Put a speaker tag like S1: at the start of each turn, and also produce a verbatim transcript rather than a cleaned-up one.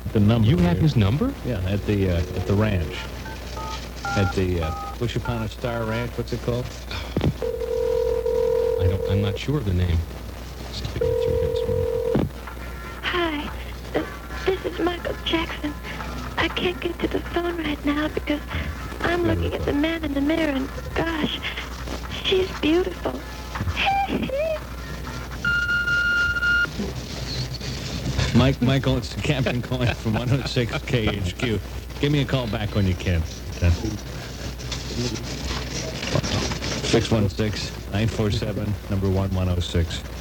S1: the number.
S2: You have
S1: here.
S2: his number?
S1: Yeah, at the uh, at the ranch. At the uh, Wichupana Star Ranch. What's it called?
S2: I don't. I'm not sure of the name. See if we can get through here this morning.
S3: Hi, uh, this is Michael Jackson. I can't get to the phone right now because I'm
S1: Yeah,
S3: looking at the man in the mirror and gosh, she's beautiful.
S1: Mike, Michael, it's the captain calling from one oh six K H Q. Give me a call back when you can. six one six, nine four seven, number one one oh six.